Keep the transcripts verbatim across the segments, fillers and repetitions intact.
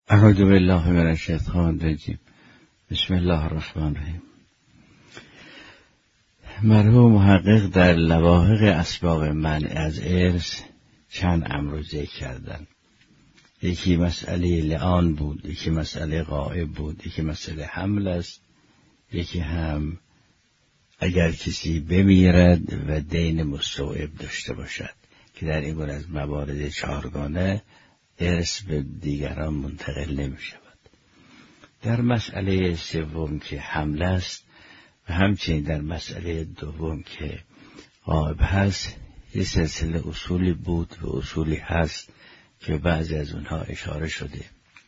اعوذ بالله من الشیطان الرجیم. بسم الله الرحمن الرحیم. مرحوم محقق در لواحق اسباب منع از ارث چند امر ذکر کردند. یکی مسئله لعان بود، یکی مسئله غائب بود، یکی مسئله حمل است، یکی هم اگر کسی بمیرد و دین مستوعب داشته باشد که در این گونه از موارد چهارگانه ارث به دیگران منتقل نمی شود. در مسئله سوم که حمل است و همچنین در مسئله دوم که غائب هست یه سلسله اصولی بود و اصولی هست که بعضی از اونها اشاره شده.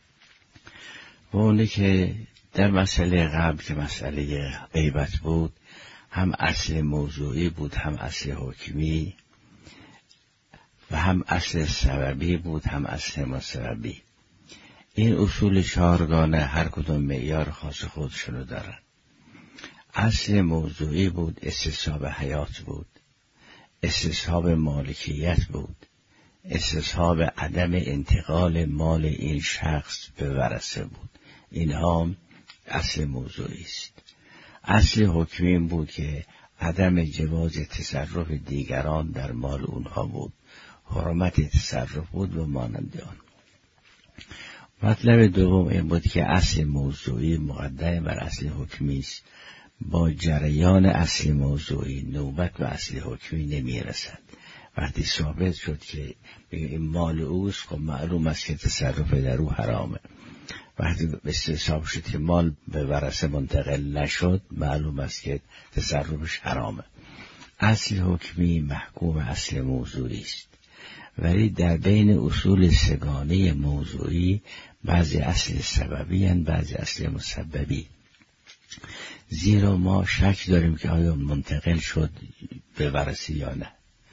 و اونه که در مسئله قبل که مسئله غیبت بود هم اصل موضوعی بود، هم اصل حکمی و هم اصل سببی بود، هم اصل مسببی. این اصول چهارگانه هر کدوم معیار خاص خودشونو دارن. اصل موضوعی بود استصحاب حیات بود، استصحاب مالکیت بود، استصحاب عدم انتقال مال این شخص به ورثه بود. اینها اصل موضوعی است. اصل حکمی بود که عدم جواز تصرف دیگران در مال اونها بود، حرمت تصرف بود و مانند آن. مطلب دوم این بود که اصل موضوعی مقدم بر اصل حکمی است. با جریان اصل موضوعی نوبت و اصل حکمی نمی رسد. وقتی ثابت شد که این مال اوست، خب معلوم است که تصرف در او حرامه. وقتی استصحاب شد که مال به ورثه منتقل نشد، معلوم است که تصرفش حرامه. اصل حکمی محکوم اصل موضوعی است. ولی در بین اصول سگانه موضوعی بعضی اصل سببی هستند، بعضی اصل مسببی. زیرا ما شک داریم که آیا منتقل شد به ورثه یا نه.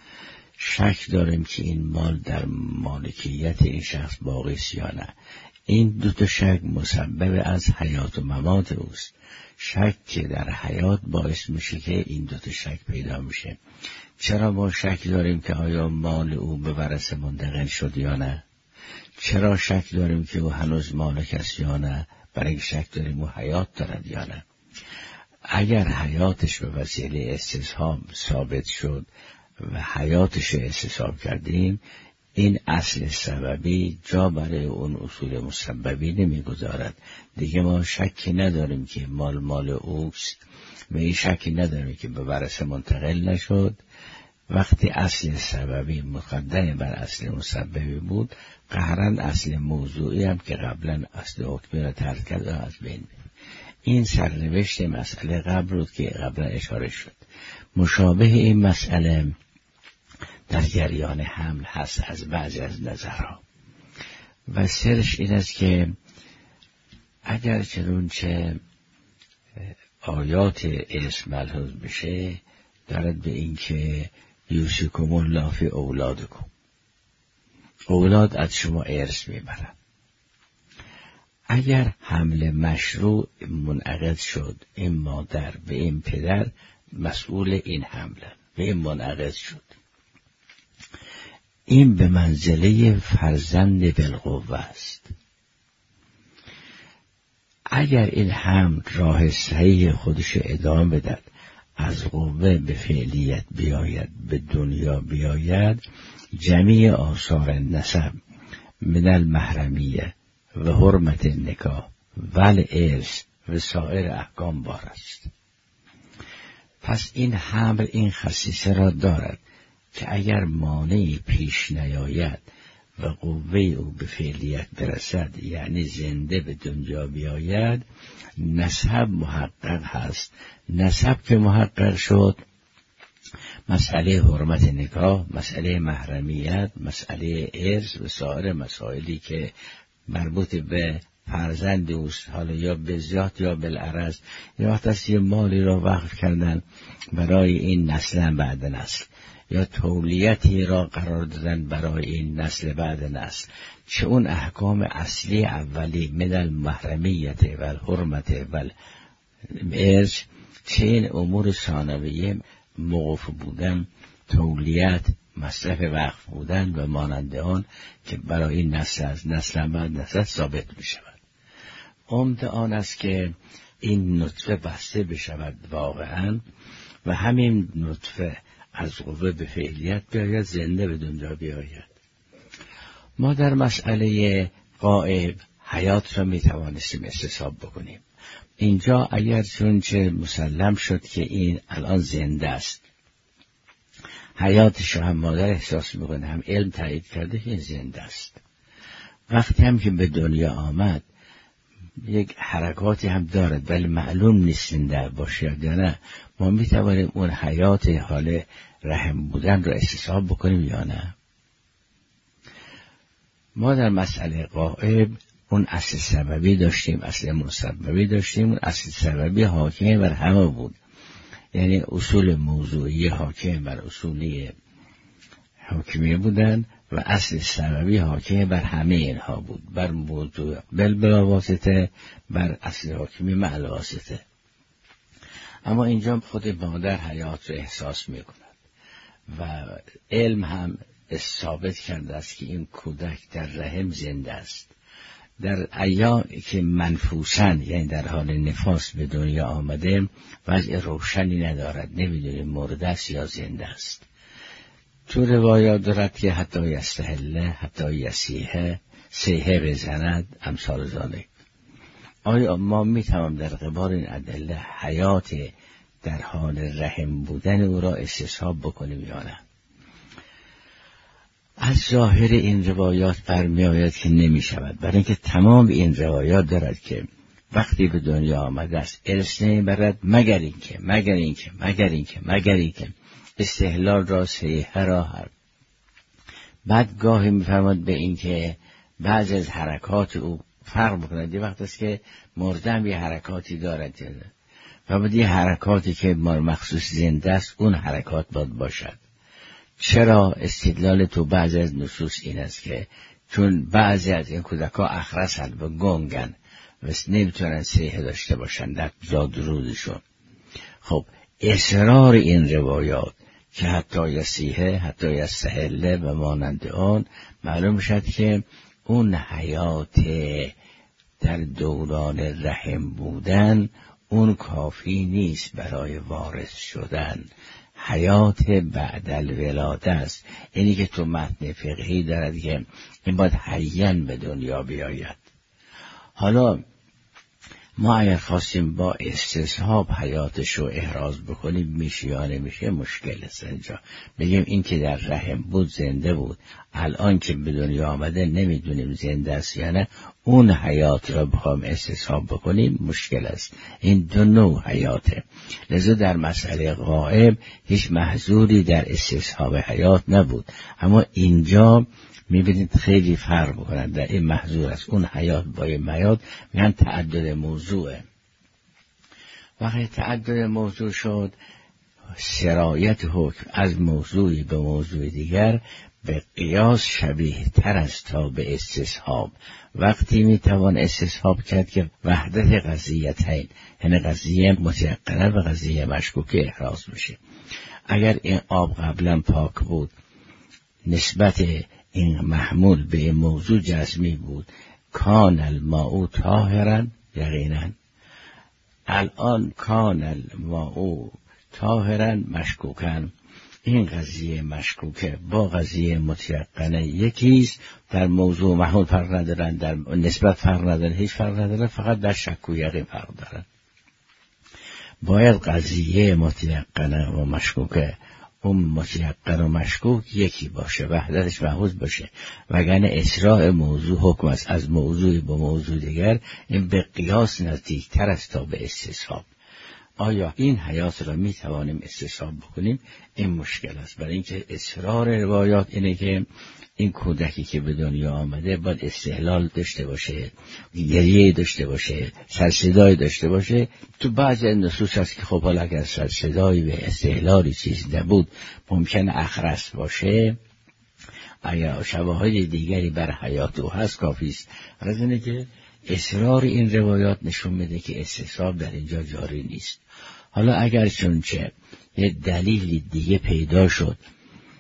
شک داریم که این مال در مالکیت این شخص باقی است یا نه. این دو تا شک مسبب از حیات و ممات اوست. شک که در حیات باعث میشه که این دو تا شک پیدا میشه. چرا ما شک داریم که آیا مال او به ورثه منتقل شد یا نه؟ چرا شک داریم که او هنوز مالک است یا نه؟ برای این شک داریم او حیات دارد یا نه. اگر حیاتش به وسیله استصحاب ثابت شد و حیاتش استصحاب کردیم، این اصل سببی جا برای اون اصول مسببی نمیگذارد. دیگه ما شکی نداریم که مال مال اوست و این شکی نداریم که به ورثه منتقل نشد. وقتی اصل سببی مقدم بر اصل مسببی بود، قهرن اصل موضوعی هم که قبلا اصل حکمی را ترک کرد از بین بود. این سرنوشت مسئله قبل بود که قبلا اشاره شد. مشابه این مسئله در جریان حمل هست از بعضی از نظرها و سرش این است که اگر چنانچه آیات ارث ملحوظ بشه دارد به این که یوصیکم الله فی اولادکم، اولاد از شما ارث میبرن. اگر حمل مشروع منعقد شد، این مادر و این پدر مسئول این حمله و این منعقد شد، این به منزله فرزند بالقوه است. اگر این حمل راه صحیح خودش ادامه بدد، از قوه به فعلیت بیاید، به دنیا بیاید، جمیع آثار نسب من المحرمیه و حرمت نکاح و الارث و سایر احکام بار است. پس این حمل این خصیصه را دارد که اگر مانعی پیش نیاید و قوه او به فعلیت برسد، یعنی زنده به دنیا بیاید، نسب محقق هست. نسب که محقق شد، مسئله حرمت نکاح، مسئله محرمیت، مسئله ارث و سایر مسائلی که مربوط به فرزند اوست، حالا یا به ذات یا بالعرض، یا وقت یه مالی را وقف کردن برای این نسل بعد نسل، یا تولیتی را قرار دادن برای این نسل بعد نسل، چه اون احکام اصلی اولی من المحرمیت و الحرمت و الارث، چه این امور ثانویه موقوف بودن، تولیت، مصرف وقف بودن و مانند آن که برای این نسل از نسل بعد نسل ثابت می شود. عمده آن است که این نطفه بسته بشود واقعا و همین نطفه از قوه به فعلیت بیاید، زنده به دنیا بیاید. ما در مسئله غائب حیات را می توانستیم استصحاب بکنیم. اینجا اگر چونچه مسلم شد که این الان زنده است، حیاتش هم مادر احساس میکنه، هم علم تایید کرده که زنده است. وقتی هم که به دنیا آمد یک حرکاتی هم دارد ولی معلوم نیست زنده باشه یا نه، ما میتوانیم اون حیات حال رحم بودن رو استصحاب بکنیم یا نه؟ ما در مسئله غائب اون اصل سببی داشتیم، اصل مسببی داشتیم. اون اصل سببی حاکم بر همه بود، یعنی اصول موضوعی حاکم بر اصولی حاکمیه بودن و اصل سببی حاکم بر همه اینها بود، بر موضوع بل بلا واسطه، بر اصل حاکمی مع واسطه. اما اینجا خود مادر حیات رو احساس می کند و علم هم ثابت کرده است که این کودک در رحم زنده است. در ایام که منفوسن، یعنی در حال نفاس به دنیا آمده، وضع روشنی ندارد، نمیدونیم مرده است یا زنده است. تو روایات دارد که حتی یستحله، حتی یسیحه، سیحه بزند، امثال ذالک. آیا ما میتوانیم در قبال این ادله حیات در حال رحم بودن او را استصحاب بکنیم یا نه؟ از ظاهر این روایات برمی آید که نمی شود، برای اینکه تمام این روایات دارد که وقتی به دنیا آمده است ارث نمی برد مگر اینکه مگر اینکه مگر اینکه مگر اینکه استحلال را سیحه را هر. بعد گاهی می فرماد به اینکه بعض از حرکات او فرق بکند. یه وقت است که مردم یه حرکاتی دارد و بعد یه حرکاتی که مخصوص زنده است اون حرکات باید باشد. چرا استدلال تو بعضی از نصوص این است که چون بعضی از این کودک‌ها اخرسند و گنگن و نمیتونن سیحه داشته باشن در زاد روزشون. خب اصرار این روایات که حتی یسیحه، حتی یستحله و مانند آن، معلوم شد که اون حیات در دوران رحم بودن اون کافی نیست برای وارث شدن. حیات بعد الولاده است. اینی که تو متن فقهی دارد که این باید حیاً به دنیا بیاید. حالا ما اگر خواستیم با استصحاب حیاتش رو احراز بکنیم میشه یا نمیشه، مشکل است. اینجا بگیم این که در رحم بود زنده بود، الان که به دنیا آمده نمیدونیم زنده است یا نه، اون حیات را بخوام استصحاب بکنیم مشکل است. این دو نوع حیاته. لذا در مسئله غائب هیچ محظوری در استصحاب حیات نبود، اما اینجا میبینید خیلی فرق بکنند. در این محظور است. اون حیات با این حیات میگن تعدد موضوعه. وقتی تعدد موضوع شد، سرایت حکم از موضوعی به موضوع دیگر به قیاس شبیه تر است تا به استصحاب. وقتی میتوان استصحاب کرد که وحدت قضیتین، یعنی قضیه متیقنه و قضیه مشکوکه احراز میشه. اگر این آب قبلا پاک بود، نسبت این محمول به موضوع جزمی بود، کان الماء طاهرا یقینا. الان کان الماء طاهرا مشکوکن. این قضیه مشکوکه با قضیه متیقنه یکیست، در موضوع محمول فرق ندارن، در نسبت فرق ندارن، هیچ فرق ندارن، فقط در شک و یقین فرق دارن. باید قضیه متیقنه و مشکوکه اون متیقن و مشکوک یکی باشه، وحدتش محفوظ باشه، وگرنه اسراع موضوع حکم است از موضوعی به موضوع دیگر. این به قیاس نزدیکتر است تا به استصحاب. آیا این حیات را می توانیم استصحاب بکنیم؟ این مشکل است، برای اینکه اصرار روایات اینه که این کودکی که به دنیا آمده باید استحلال داشته باشه، گریه داشته باشه، سرصدایی داشته باشه. تو بعضی نصوص هست که خب حالا اگر سرصدایی به استحلالی چیز نبود ممکن اخرس باشه، اگر شواهد دیگری بر حیات او هست کافی است. از اینه که اصرار این روایات نشون میده که استصحاب در اینجا جاری نیست. حالا اگر چونچه یه دلیل دیگه پیدا شد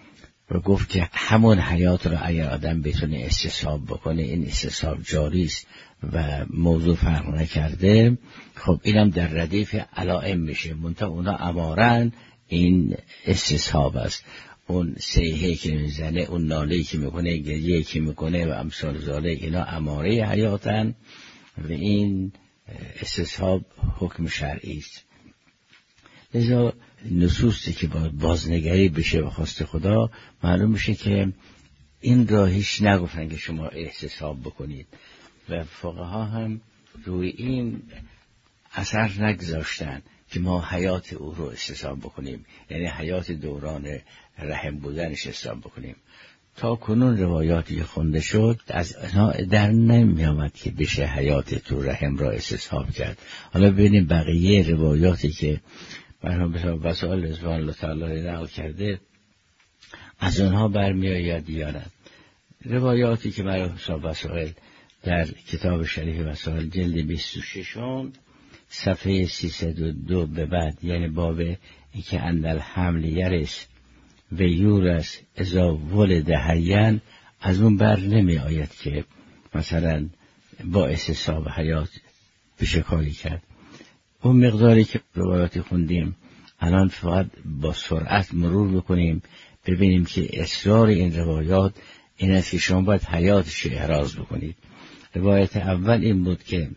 و گفت که همون حیات رو اگر آدم بتونه استصحاب بکنه این استصحاب جاری است و موضوع فرق نکرده، خب اینم در ردیف علائم میشه. منتها اونا امارن این استصحاب است. اون صیحه که میزنه، اون ناله‌ای که میکنه، گریه‌ای که میکنه و امثال ذالک، اینا اماره حیاتن و این استصحاب حکم شرعی است. لذا نصوصی که باید بازنگری بشه به خواست خدا، معلوم میشه که این را هیچ نگفتن که شما استصحاب بکنید و فقها هم روی این اثر نگذاشتن که ما حیات او رو استصحاب بکنیم، یعنی حیات دوران رحم بودنش استصحاب بکنیم. تا کنون روایاتی خونده شد از اینا در نمی آمد که بشه حیات تو رحم را استصحاب کرد. حالا ببینیم بقیه روایاتی که مرحوم به وسائل رضوان الله تعالی نقل کرده از اونها برمی آید یا نه. روایاتی که مرحوم به وسائل در کتاب شریف وسائل جلد بیست و شش صفحه سیصد و دو به بعد، یعنی باب اینکه اندل حمل یرس و یورس اذا ولد حیان، از اون بر نمی آید که مثلا با استصحاب حیات بشه کاری کرد. اون مقداری که روایاتی خوندیم الان فقط با سرعت مرور بکنیم ببینیم که اصرار این روایات این است که شما باید حیاتش احراز بکنید. روایت اول این بود که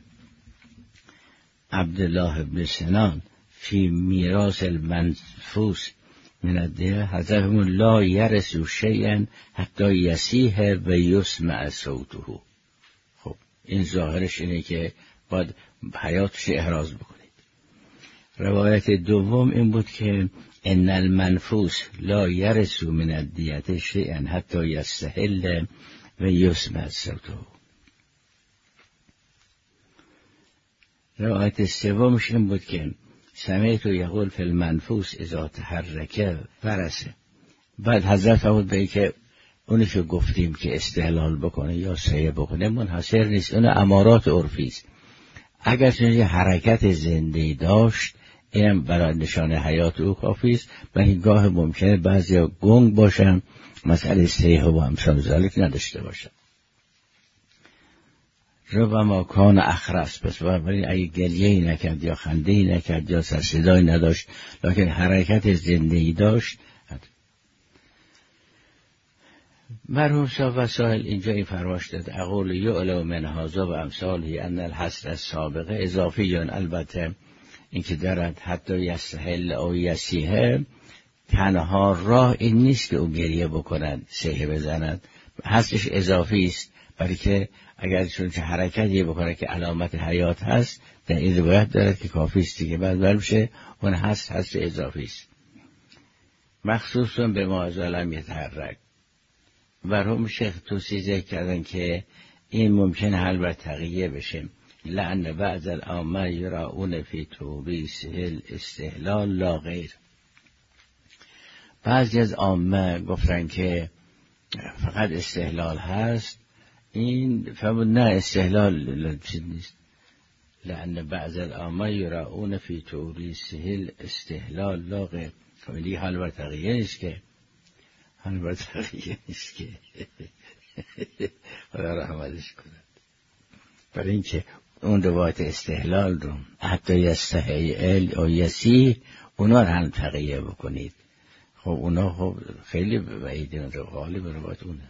عبدالله بن سنان فی میراث المنفوس من الدیه حضرتمون لا یرسو شیئا حتی یسیح و یسمع صوته. خب این ظاهرش اینه که باید حیاتش احراز بکنید. روایت دوم این بود که ان المنفوس لا یرسو من الدیه شیئا حتی یستحل و یسمع صوته. روایت سومش این بود که سمعت یقول فی المنفوس اذا تحرک فرسه. بعد حضرت فرمود به که اونی که گفتیم که استحلال بکنه یا سیه بکنه منحصر نیست، اون امارات عرفی است. اگر چنین حرکت زنده داشت اینم برای نشانه حیات او کافی است. و گاه ممکنه بعضیا گنگ باشن، مسئله سیه و امثال ذالک نداشته باشن. ربما کان اخرس، پس ولی اگه گریه‌ای نکرد یا خنده‌ای نکرد یا سر صدایی نداشت لکن حرکت زنده‌ای داشت. مرحوم صاحب وسائل اینجا این فرمایش داد اقول یعلو من هذا و امثاله ان الحصر السابقه اضافیان. البته این که دارد حتی یستحل او یسیه، تنها راه این نیست که او گریه بکنند سیه بزنند، حصرش اضافی است، برای که اگر چون چه حرکتی بکنه که علامت حیات هست در این روایت دارد که کافی است دیگه. بعد برمیشه اون هست هست اضافی است. مخصوصا به ما از علم یتحرک. برهم شیخ توصیه ذکر کردن که این ممکن حل بر تقیه بشه. لعن بعض العامه یراؤون فی توریثه الاستحلال لا غیر. بعضی از عامه گفتن که فقط استحلال هست. این فرمود نه استحلال چیز نیست. لأن بعض العامه یراؤون فی توریثه الاستحلال لا غیر. خیلی حال بر تقیه نیست که حال بر تقیه نیست که خدا رحمتش کند. برای اینکه اون روایت استحلال رو حتی یستحیل او یسیح اونا رو هم تقیه بکنید. خب اونا خب خیلی بعیده، اون رو غالب روایت اونه.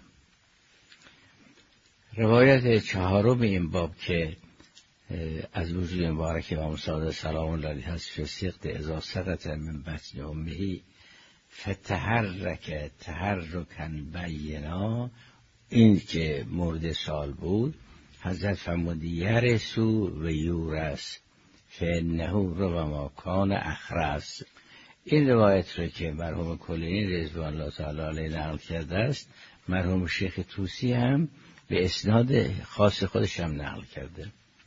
روایت چهارم این باب که از وجود مبارک امام صادق سلام الله علیه هست فی سقط اذا سقط من بطن امه فتحرک تحرکا بینا، این که مورد سال بود. حضرت فرمود یرسو و یورس فانه ربما کان اخرس. این روایت رو که مرحوم کلینی رضوان الله تعالی علیه نقل کرده است، مرحوم شیخ طوسی هم به اسناد خاص خودش هم نقل کرده.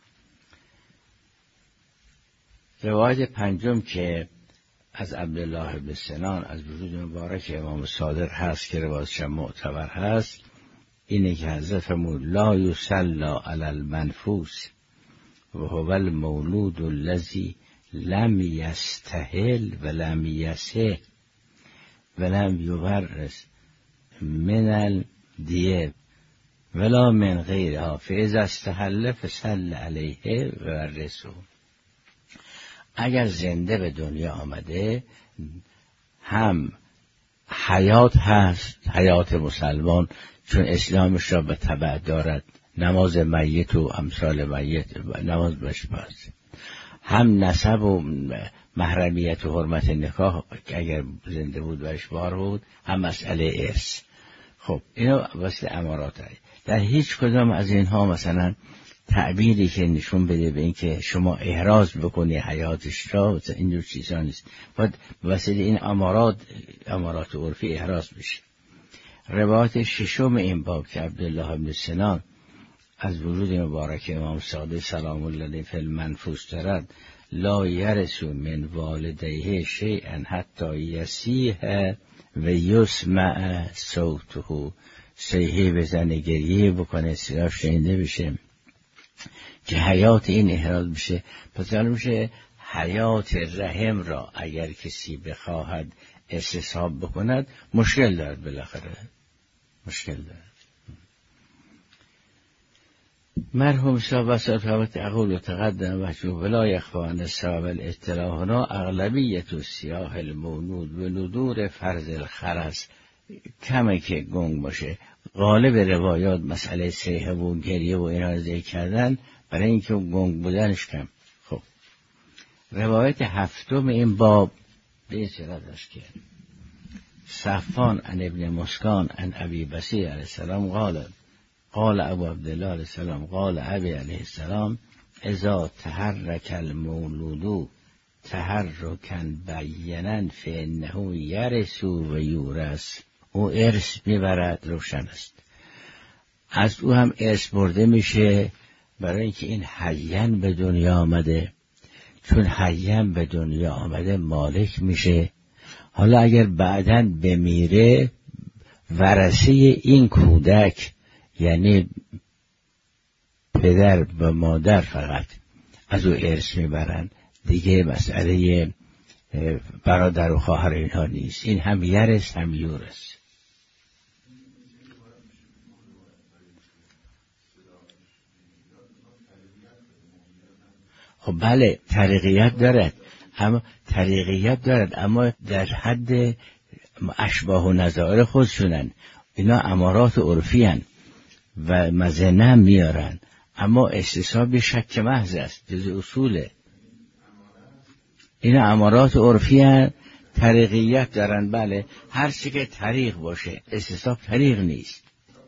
روایت پنجم که از عبدالله بن سنان از وجود مبارک امام صادق هست که روایتش معتبر هست، اینه که حضرت فرمود لا یصلی علی المنفوس و هو المولود الذی لم یستحل و لم یسه و لم یورث من الدیه ولا من غیرها فاذا استحل فصل علیه و ورثه. اگر زنده به دنیا آمده هم حیات هست، حیات مسلمان، چون اسلامش را به تبع دارد، نماز میت و امثال میت نماز بشپاست، هم نسب و محرمیت و حرمت نکاح اگر زنده بود و اشبار بود، هم مسئله ارث. خب اینا واسه امارات هست. در هیچ کدام از اینها مثلا تعبیری که نشون بده به این که شما احراز بکنی حیاتش را، اینجور چیزا نیست. باید واسه این امارات امارات عرفی احراز بشه. روایت ششم این باب که عبدالله ابن سنان از وجود مبارک امام صادق سلام الله علیه فی المنفوس دارد، لا یرث من والدیه شیئا حتی یصیح و یسمع صوته. صیحه بزنه، گریه بکنه، صدا شنیده بشه که حیات این احراز بشه. پس معلوم میشه حیات رحم را اگر کسی بخواهد استصحاب بکند مشکل دارد، بالاخره مشکل دارد. مرحوم صاحب وسط اقول و تقدم و جو ولا یخفان الصواب الاطلاع هنا اغلبیت و سیاه المولود و ندور فرض الخرس کمه که گنگ باشه. غالب روایات مسئله صیحه و گریه و اینا ذکر کردن برای اینکه گنگ بودنش کم. خب روایت هفتم این باب به این صورت است که صفان عن ابن مسکان عن ابی بصیر علیه السلام قال قال ابو عبدالله علیه السلام قال ابی علیه السلام اذا تحرک المولود تحرکا بینا فانه یرث و یورث. او ارث میبرد، روشن است. از او هم ارث برده میشه برای اینکه این حیاً به دنیا آمده. چون حیاً به دنیا آمده مالک میشه. حالا اگر بعداً بمیره ورثه این کودک یعنی پدر و مادر فقط از او ارث میبرن، دیگه مسئله برادر و خواهر اینها نیست. این هم یرث هم یورث. خب بله طریقیت دارد، اما طریقیت دارد اما در حد اشباه و نظائر خودشونن. اینا امارات عرفی هن و مزنه هم میارن، اما استصحاب شک محض است، جز اصوله. اینا امارات عرفی هن، طریقیت دارن. بله هر چی که طریق باشه، استصحاب طریق نیست.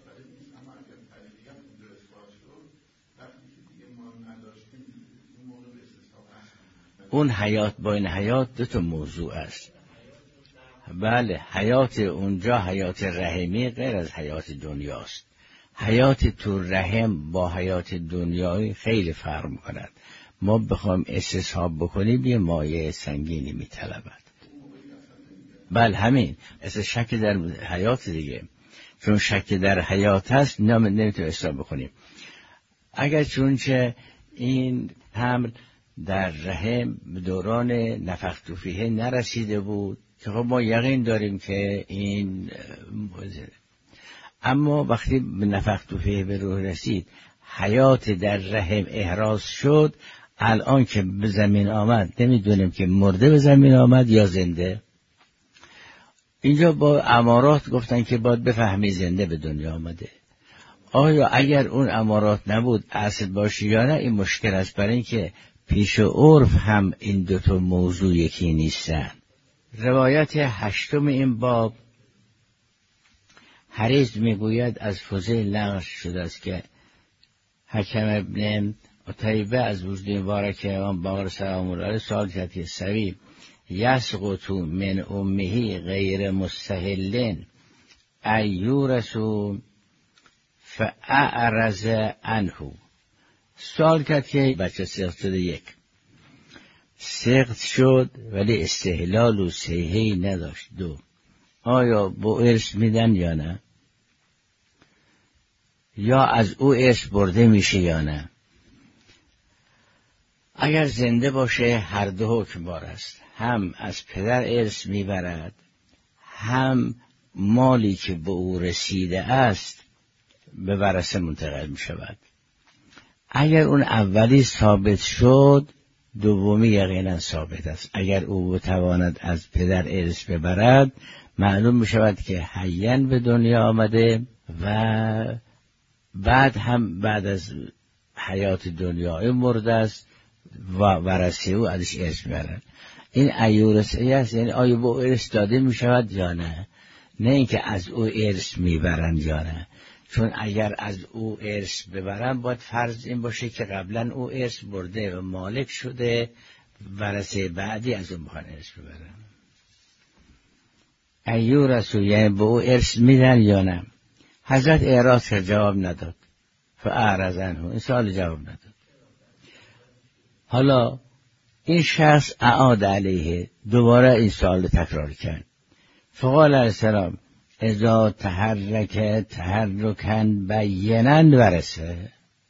اون حیات با این حیات دو تا موضوع است. بله حیات اونجا حیات رحمی غیر از حیات دنیاست. حیات تو رحم با حیات دنیایی خیلی فرق می‌کند. ما بخوام استصحاب بکنیم یه مایه سنگینی می‌طلبد. بله همین اصلا شک در حیات دیگه، چون شک در حیات هست نمیتونیم استصحاب بکنیم. اگر چونچه این حمل در رحم دوران نفخت فیه نرسیده بود که خب ما یقین داریم که این موزه. اما وقتی نفخت فیه به روح رسید، حیات در رحم احراز شد، الان که به زمین آمد نمیدونیم که مرده به زمین آمد یا زنده. اینجا با امارات گفتن که باید بفهمی زنده به دنیا آمده. آیا اگر اون امارات نبود اصل باشی یا نه، این مشکل است، برای اینکه پیش عرف هم این دوتا موضوع یکی نیستن. روایت هشتم این باب حریز میگوید از فضیل نقل شده است که حکم ابن عتیبه از وجود مبارک امام باقر سلام الله علیه سوال کرد که سوی یسقط من امه غیر مستحل ایورث فاعرض عنه. سوال کرد که بچه سقط شده، یک سقط شد ولی استحلال و صحیحی نداشت، دو آیا با ارث میدن یا نه، یا از او ارث برده میشه یا نه. اگر زنده باشه هر دو حکم بار است، هم از پدر ارث میبرد هم مالی که به او رسیده است به ورثه منتقل می شود. اگر اون اولی ثابت شد، دومی یقینا ثابت است. اگر او بتواند از پدر ارث ببرد، معلوم می شود که حیاً به دنیا آمده و بعد هم بعد از حیات دنیای مرده است و ورثه او ازش ارث میبرند. این ایورثه است، یعنی آیا به او ارث داده می شود یا نه؟ نه اینکه از او ارث میبرند یا نه، چون اگر از او ارث ببرند باید فرض این باشه که قبلا او ارث برده و مالک شده، ورثه بعدی از اون میخوان ارث ببرن. ایورث یعنی به او ارث میدن یا نه؟ حضرت اعراض که جواب نداد، فاعرض عنه، این سوال جواب نداد. حالا این شخص اعاد علیه، دوباره این سوال تکرار کرد. فقال علیه السلام اذا تحرک تحرکن بینا ورثه.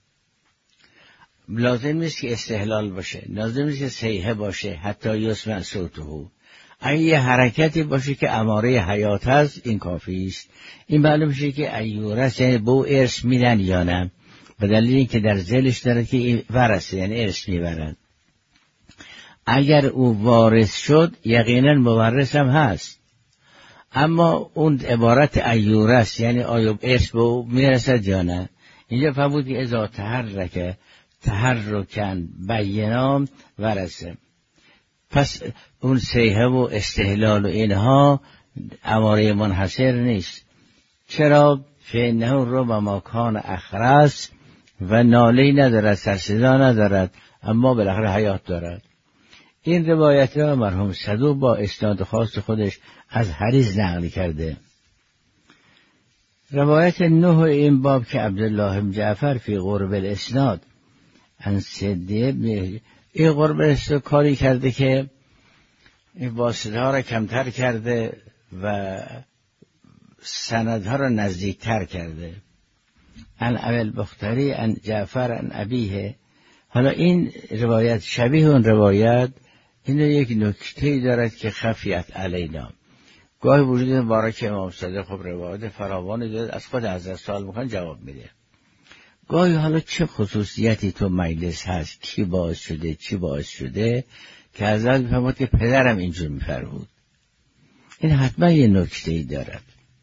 لازم نیست که استحلال باشه، لازم نیست که صیحه باشه، حتی یسمع صوته. اگه یه حرکتی باشه که اماره حیات هست، این کافی است. این معلوم میشه که ایورث یعنی به او ارث میدن یا نه، به دلیل اینکه در ذیلش داره که این ورثه یعنی ارث میبرن. اگر او وارث شد یقینا مورث هم هست، اما اون عبارت ایورث یعنی آیا ارث به او میرسد یا نه. اینجا فرمود که اذا تحرک تحرکن بینا ورثه. پس اون صیحه و استحلال و اینها اماره منحصر نیست. چرا؟ فانه ربما کان اخرس و ناله‌ای ندارد، سرصدا ندارد، اما بالاخره حیات دارد. این روایت را مرحوم صدوق با اسناد خاص خودش از حریص نقل کرده. روایت نه این باب که عبدالله بن جعفر فی قرب الاسناد ان سدی این قرب الاسناد کاری کرده که این واسطه ها را کمتر کرده و سندها را نزدیکتر کرده. ان ابی بختری ان جعفر ان ابیه. حالا این روایت شبیه اون روایت این یک نکته‌ای دارد که خفیت علینا. گاهی وجود مبارک امام صادق خب روایت فراوانی دارد، از خود حضرت سوال میکنن جواب میده. گاهی حالا چه خصوصیتی تو مجلس هست، کی باعث شده چی باعث شده که حضرت میفرمود که پدرم اینجور میفرمود. این حتما یه نکته‌ای دارد.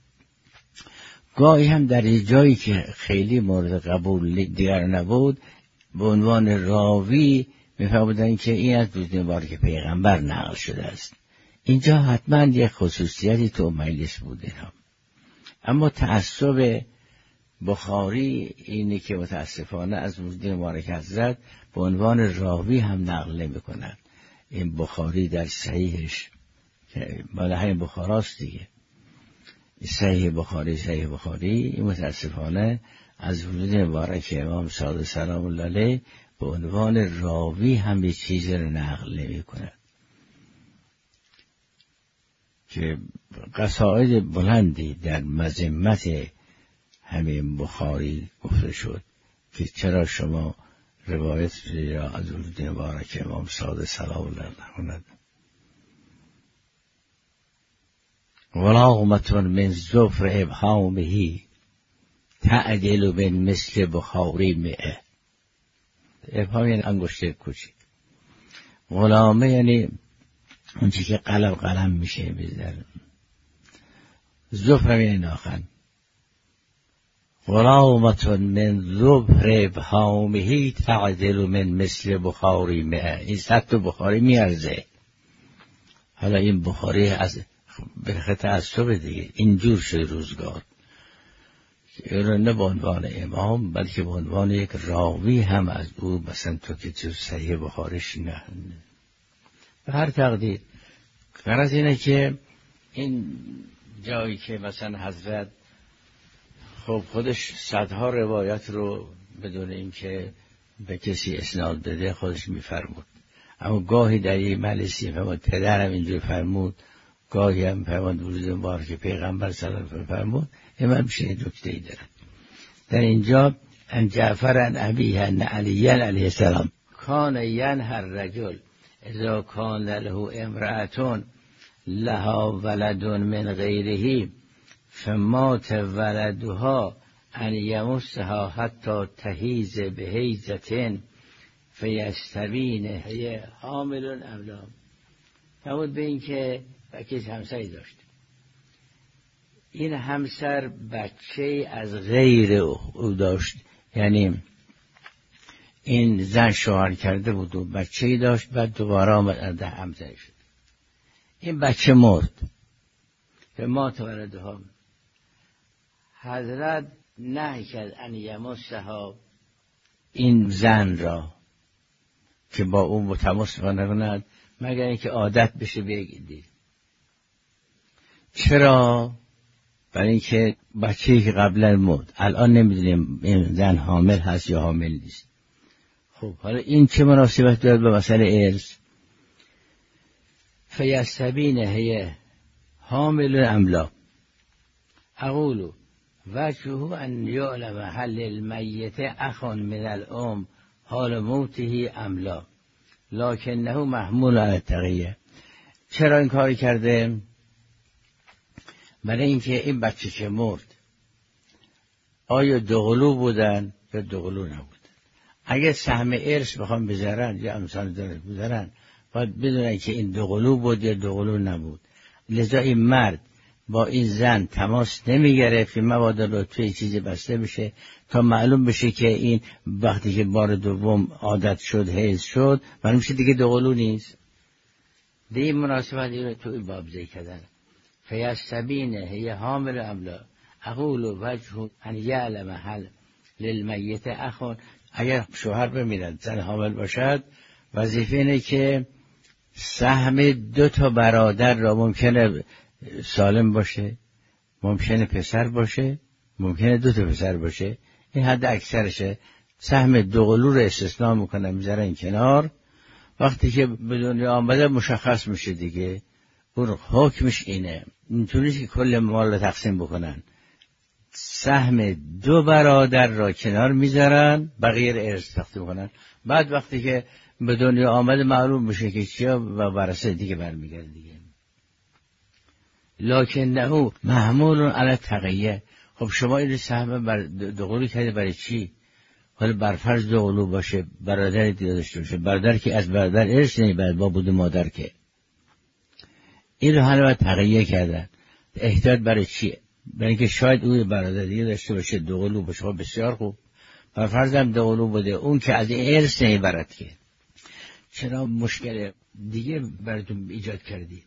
گاهی هم در یه جایی که خیلی مورد قبول دیگر نبود به عنوان راوی میفرمودن که این از وجود مبارک پیغمبر نقل شده است. اینجا حتما یه خصوصیتی تو مجلس بوده هم. اما تعصب بخاری اینه که متاسفانه از وجود مبارک حضرت به عنوان راوی هم نقل نمی کند. این بخاری در صحیحش که مال همین بخاراست دیگه، صحیح بخاری صحیح بخاری این متاسفانه از وجود مبارک امام صادق سلام الله علیه به عنوان راوی هم به چیزی رو نقل نمی کند. که قصائد بلندی در مذمت همین بخاری گفته شد که چرا شما روایت را از وجود مبارک امام صادق سلام الله علیه ولاغمتون من زفر ابهامه تعدل من مثل بخاری مئه. ابهام یعنی انگشت کوچیک، غلامه یعنی اون چی که قلم قلم میشه بیزدر، زفر یعنی ناخن. غلامتون من زفر ابهامه تعدل من مثل بخاری مئه. این صد بخاری میارزه. حالا این بخاری از به تعصب دیگه اینجور شد روزگار، نه به عنوان امام بلکه به عنوان یک راوی هم از او، مثلا تو که تو صحیح بخاریش نه. به هر تقدیر غرض اینه که این جایی که مثلا حضرت خب خودش صدها روایت رو بدون اینکه به کسی اسناد بده خودش میفرمود، اما گاهی در یک مجلسی فرمود پدرم اینجور فرمود، گاهی هم فرمود وجود مبارک پیغمبر صلی الله علیه و فرمود. امام میشه نکته‌ای داره در اینجا. ان جعفر ان ابیه ان علی علیه السلام کان ینهر رجل اذا کان له امرأة لها ولد من غیره فمات ولدها ان یمسها حتی تهیز به هیزتن فیستبین هی حامل املا. نمود به این که بکیز همسری داشت. این همسر بچه از غیر او داشت، یعنی این زن شوهر کرده بود و بچه‌ای داشت، بعد دوباره آمد ده همسری شد. این بچه مرد به ما ولدها. حضرت نهی کرد ان یمسها، این زن را که با اون متماس نکند مگر اینکه عادت بشه بگیدید. چرا؟ برای اینکه بچه‌ای که قبلا مرد، الان نمیدونیم این زن حامل هست یا حامل نیست. خب حالا این چه مناسبت دارد به مسئله ارث؟ فیستبین هی حامل املا. اقول وجهه ان یعلم هل المیت اخ من الام حال موته املا لکنه محمول علی التقیه. چرا این کاری کرده؟ برای اینکه این بچه که مرد آیا دوقلو بودن یا دوقلو نبودن. اگه سهم ارث بخوام بذارن یا امثال داره بذارن باید بدونن که این دوقلو بود یا دوقلو نبود. لذا این مرد با این زن تماس نمیگرفت که مبادا لطفه چیزی بسته بشه تا معلوم بشه که این وقتی که بار دوم عادت شد حیض شد معلوم شد دیگه دوقلو نیست. دیگه این مناسبت این رو توی باب ذکر کردن. فیستبین هی حامل املا. اقول وجه ان یعلم هل للمیت اخون. اگر شوهر بمیرد زن حامل باشد وظیفه اینه که سهم دو تا برادر را، ممکنه سالم باشه، ممکنه پسر باشه، ممکنه دو تا پسر باشه، این حد اکثرشه، سهم دوقلو رو استثناء میکنن میذارن کنار. وقتی که به دنیا آمده مشخص میشه دیگه اون حکمش اینه. اینطوریه که کل مال رو تقسیم بکنن، سهم دو برادر را کنار میذارن، بقیه ارث تقسیم کنن. بعد وقتی که به دنیا آمده معلوم میشه که چیا و ورثه دیگه برمیگرده دیگه. لکنه محمول علی التقیه. خب شما این سهم بر دوقلو کرده برای چی؟ حالا برفرض دوقلو باشه، برادر دیگه داشته باشه، برادر که از برادر ارث نمیبرد با بود مادر که. این رو حالا تقیه کردن. احتیاط برای چیه؟ برای اینکه شاید اون برادر دیگه داشته باشه دوقلو باشه. خب بسیار خوب، برفرض هم دوقلو بوده، اون که از این ارث نمیبرد که. چرا مشکل دیگه براتون ایجاد کردید؟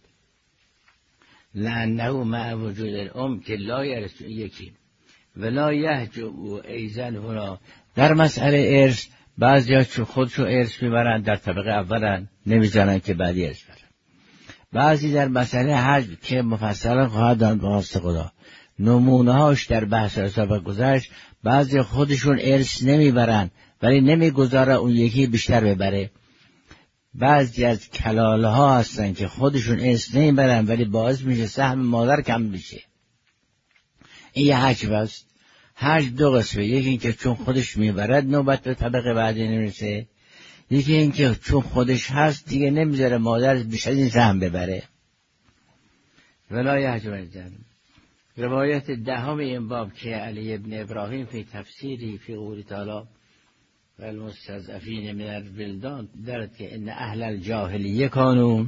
لعنه مع وجود الام که لا یرث یکی ولا یحجب ایزن هنا. در مسئله ارث بعضیا چون خودشو ارث میبرن در طبقه اولن، نمیزنن که بعدی ارث برن. بعضی در مسئله حج که مفصلا خواهد داند به واسطه خدا، نمونه هاش در بحث سابق گذشت. بعضی خودشون ارث نمیبرن ولی نمیگذاره اون یکی بیشتر ببره. بعضی از کلاله ها هستن که خودشون ارث نمیبرن ولی باعث میشه سهم مادر کم بشه. این یه حج است. حج دو قسمه، یکی این که چون خودش میبرد نوبت به طبقه بعدی نمیرسه، یکی این که چون خودش هست دیگه نمیذاره مادر بیشتر این سهم ببره. ولا یحجب زن. روایت دهم این باب که علی ابن ابراهیم فی تفسیری فی قوله تعالی و المستضعفین من الولدان دارد که ان اهل الجاهلیه کانوا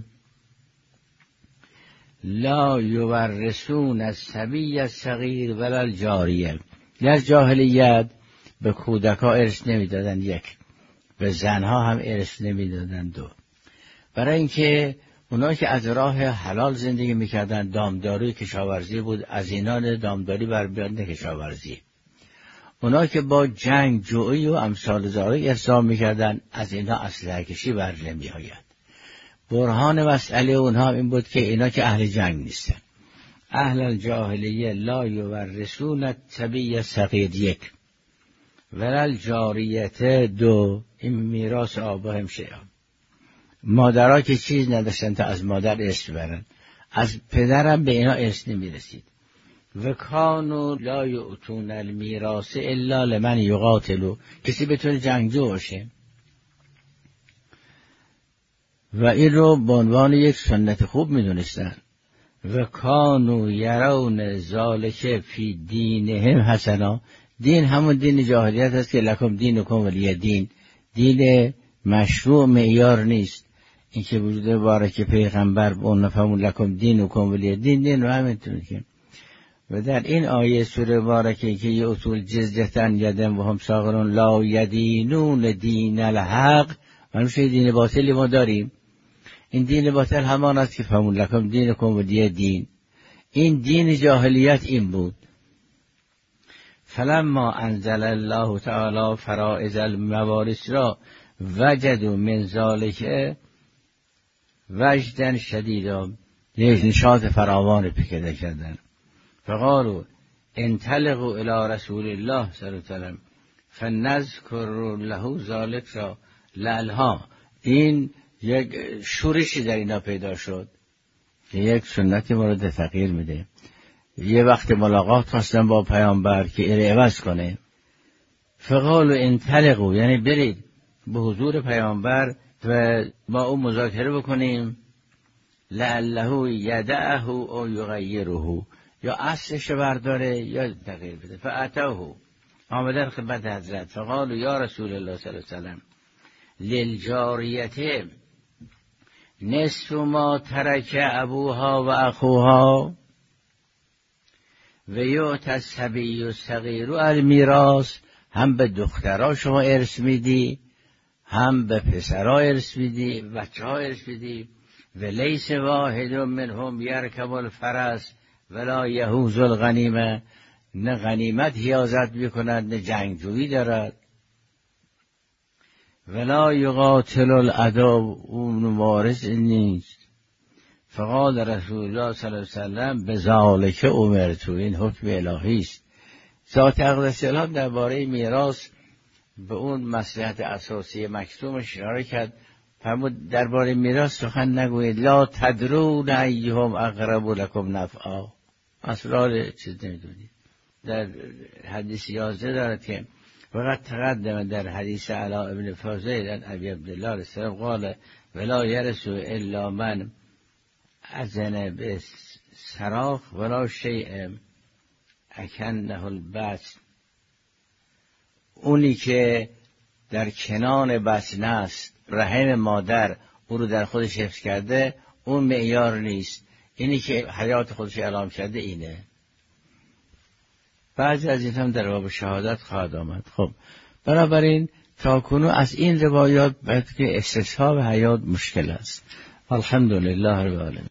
لا یورثون الصبی الصغیر ولا الجاریه. در جاهلیت به کودکا ارث نمیدادن، یک، به زنها هم ارث نمیدادن، دو. برای اینکه اونا که از راه حلال زندگی میکردن، دامداری کشاورزی بود، از اینان دامداری بر بیاد کشاورزی. اونا که با جنگ جویی و امثال ذالک ارسال میکردن، از اینا اسلحه کشی بر نمیآید. برهان مسئله اونها این بود که اینا که اهل جنگ نیستن. اهل الجاهلیه لا یورثون الصبی الصغیر، یک، ولا الجاریت، دو. این میراث آبا همشه. مادرها که چیز نداشتن تا از مادر ارث برن، از پدرم به اینا ارث نمیرسید. و کانوا لا یؤتون المیراث الا لمن یقاتل. کسی بتونه جنگجو باشه. و این رو به عنوان یک سنت خوب میدونستن و کانوا یرون ذالک فی دینهم حسنا. دین همون دین جاهلیت است که لکم دینکم ولی دین، دین مشروع معیار نیست. این که وجود مبارک پیغمبر به اون نفهمون لکم دینکم ولی دین، دین رو همینطور که. و در این آیه سوره مبارکه که یه اصول جزدتن یدن و هم ساغرون لا یدینون دین الحق، منوشه دین باطلی ما داریم. این دین باطل همان است که فهمون لکم دینکم ولی دین. این دین جاهلیت این بود. فلما انزل الله تعالی فرائض الموارث را وجدوا من ذلک وجدا شدیدا، یک نشاط فراوان پیدا کردن. فقالوا انطلقوا الی رسول الله صلی الله علیه و فنذکر له ذلک را لعلها. این یک شورشی در اینا پیدا شد که یک سنتی مورد تغییر میده. یه وقت ملاقات خواستن با پیامبر که این عوض کنه. فقالوا انطلقوا، یعنی برید به حضور پیامبر و با او مذاکره بکنیم. لعله یدعه او یغیره، یا اصلش برداره یا تغییر بده. فاتوه، آمدن خدمت حضرت. فقالوا یا رسول الله صلی الله علیه و سلم للجاریه نصف ما ترک ابوها و اخوها و یعطی الصبی الصغیر المیراث. هم به دخترها شما ارث میدی، هم به پسرها ارث میدی، بچه ها ارث میدی. و لیس واحد منهم یرکب الفرس ولا یحوز الغنیمه، نه غنیمت حیازت میکند نه جنگجویی دارد. ولا یقاتل العدو، اون وارث نیست. فقال رسول الله صلی الله علیه و سلم بذالک امرت، این حکم الهی است. ذات اقدس الهی درباره میراث به اون مصلحت اساسی مکتومش اشاره کرد. فرمود درباره میراث سخن نگویید. لا تدرون ایهم اقرب لکم نفعا، اسرار چیز نمیدونید. در حدیث یازده دارد که وقت تقدم در حدیث علا ابن فضیل ان ابی عبدالله علیه السلام قال ولا یرث الا من اذن به سراخ ولا شیء اکنه البطن. اونی که در کنان بطن است، رحم مادر او رو در خودش حفظ کرده، اون معیار نیست. اینی که حیات خودش اعلام کرده اینه. بعضی از این هم در باب شهادت خواهد آمد. خب بنابراین تاکنون از این روایات باید که استصحاب حیات مشکل است. الحمدلله رب العالمین.